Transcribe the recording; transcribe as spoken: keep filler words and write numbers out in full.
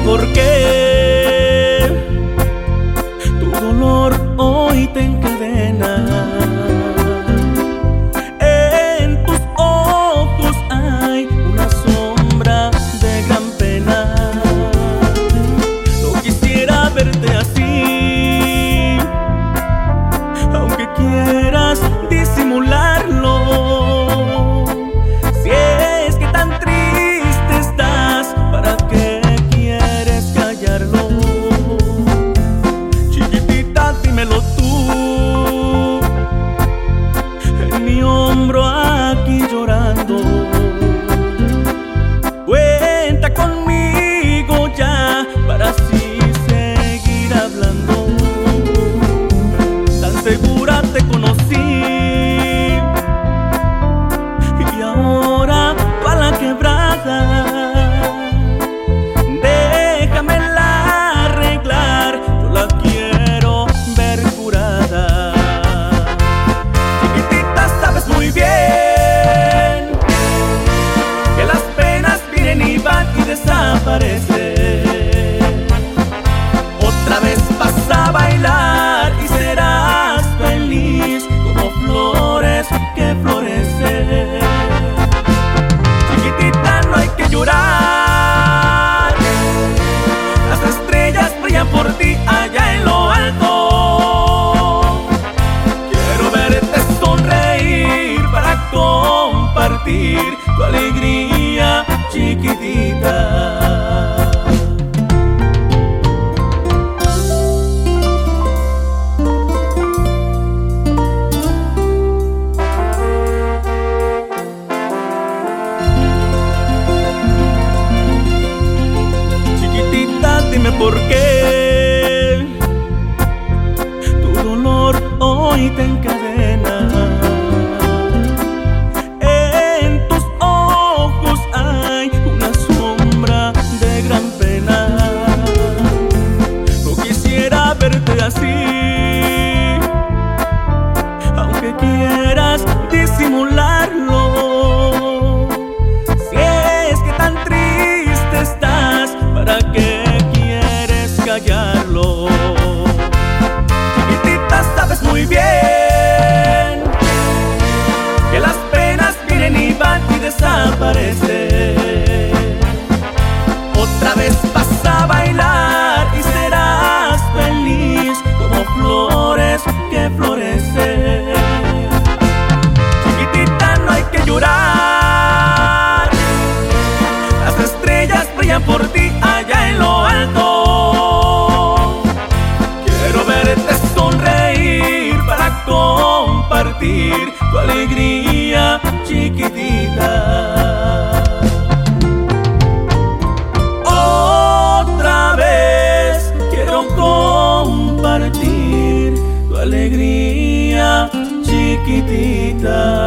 por qué tu dolor hoy te encadena. En tus ojos hay una sombra de gran pena. No quisiera verte así, aunque quieras disimularlo. Si es que tan triste estás, ¿para qué quieres callarlo? Chiquitita, dímelo tú, en mi hombro aquí llorando. Cuenta conmigo ya para así seguir hablando. Tan segura te conocí y ahora pa' la quebrada. Déjamela arreglar, yo la quiero ver curada. Chiquitita, sabes muy bien que las penas vienen y van y desaparecen. Otra vez vas a bailar y serás feliz como flores que florecen. Chiquitita, no hay que llorar, las estrellas brillan por ti allá en lo alto. Quiero verte sonreír para compartir tu alegría, chiquitita. Dime por qué tu dolor hoy te encadena. En tus ojos hay una sombra de gran pena. No quisiera verte así, aunque quieras disimularlo. Si es que tan triste estás, ¿para qué callarlo? Chiquitita, sabes muy bien que las penas vienen y van y desaparecen. Otra vez vas a bailar y serás feliz como flores que florecen. Chiquitita, no hay que llorar, las estrellas brillan por ti allá en lo alto. Compartir tu alegría, chiquitita. Otra vez quiero compartir tu alegría, chiquitita.